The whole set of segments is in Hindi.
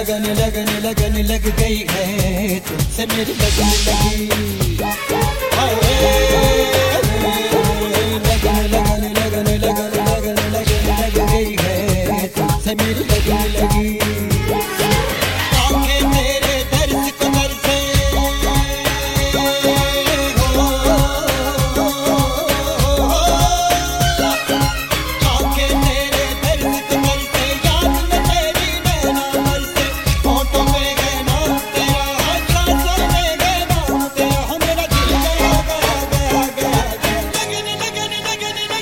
लगन लग गई है, तुमसे मेरी लगन लगी। लगन लग गई है, तुमसे मेरी लगन लगी। आंखें तेरे दर्द को तरसे, आंखें तेरे दर्द को तरसे, याद में तेरी नैना बरसे, होठों में है नाम तेरा, सांसों में है नाम तेरा, मेरा दिल गया गया गया गया। लगन लग गई है,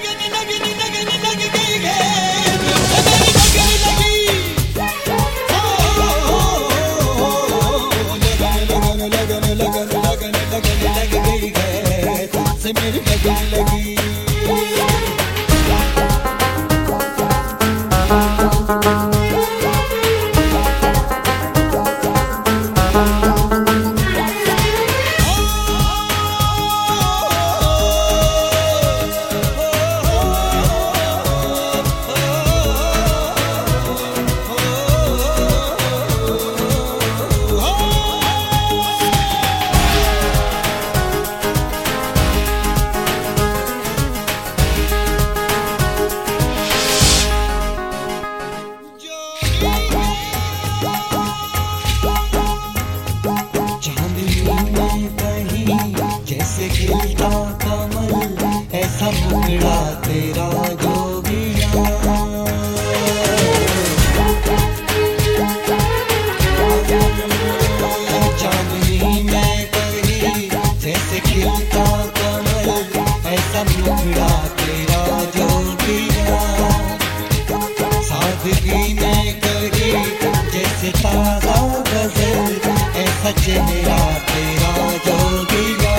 लग गई है, तुमसे मेरी लगन लगी। खिलता कमल ऐसा मुखड़ा तेरा जोगिया, चांदनी में कहीं जैसे खिलता कमल ऐसा मुखड़ा तेरा जोगिया, सादगी में कहीं जैसे ताजा गजल ऐसा चेहरा तेरा जोगिया।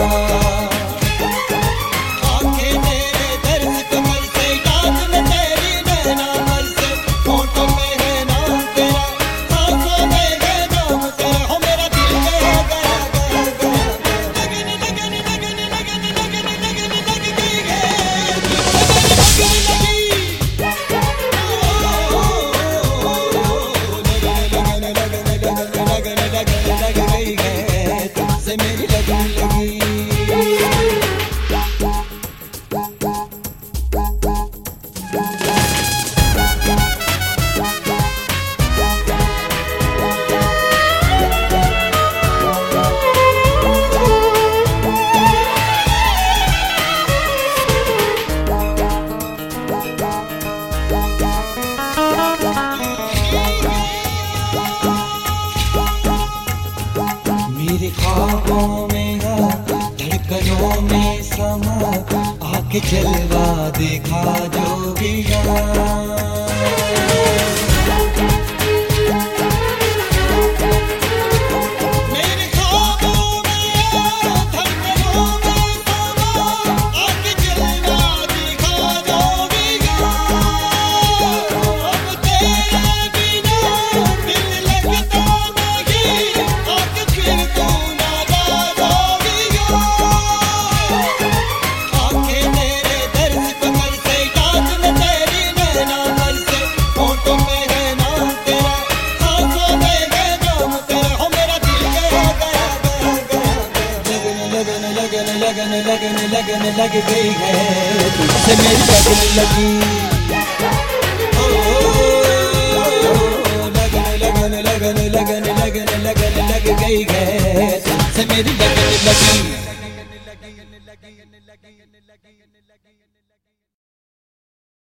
लग गई है, तुमसे मेरी लगन लगी। मेरे ख्वाबों में धड़कनों में समा, आके जलवा देखा जोगिया। लगन लग गई है, तुमसे मेरी लगन लगी। लगन लग गई है, तुमसे मेरी लगन लगी।